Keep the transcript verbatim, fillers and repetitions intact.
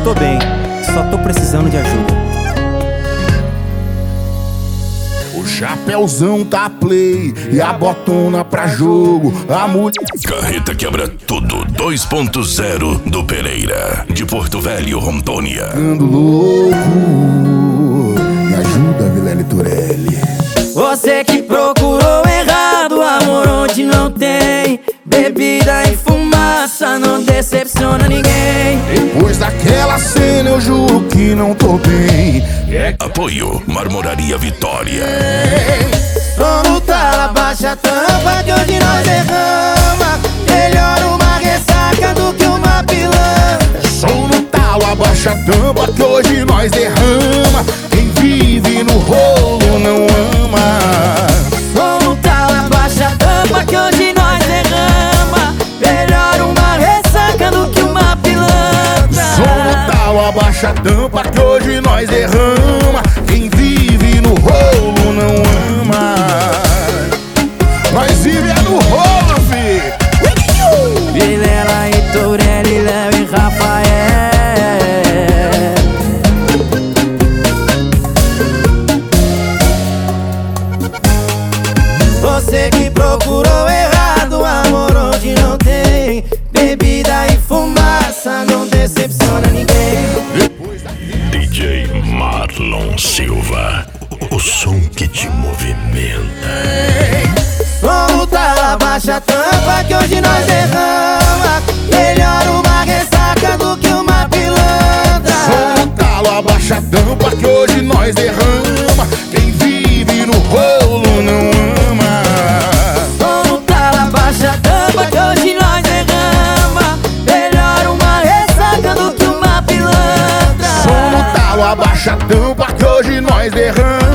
tô bem, só tô precisando de ajuda. O chapéuzão tá play e a botona pra jogo. A mulher Carreta Quebra Tudo dois ponto zero do Pereira, de Porto Velho, Rondônia. ficando louco. Me ajuda, Vilene Turelli. Você que procurou errado, amor onde não tem. Bebida e fumaça não decepciona ninguém. Depois daquela cena eu juro que não tô bem. É Apoio Marmoraria Vitória. Só no tala, baixa a tampa que hoje nós derrama. Melhor uma ressaca do que uma pilantra. som no talo, abaixa a tampa que hoje nós derrama. Quem vive no rolo não ama. Só no tala, baixa a tampa que hoje nós derrama. Melhor uma ressaca do que uma pilantra. Som no talo, abaixa a tampa que hoje nós derrama. Quem vive no rolo não ama. Nós vive é no rolo, fi. Vilela e Turelli, Léo e Rafael. Você que procurou errado, amor onde não tem. Bebida e fumaça não decepciona ninguém. D J Marlon Silva, o som que te movimenta. Som no tala, baixa a tampa que hoje nós derrama. Melhor uma ressaca do que uma pilantra. Som no talo, abaixa a tampa que hoje nós derrama. Quem vive no rolo não ama. Som no tala, baixa a tampa que hoje nós derrama. Melhor uma ressaca do que uma pilantra. Som no talo, abaixa a tampa que hoje nós derrama.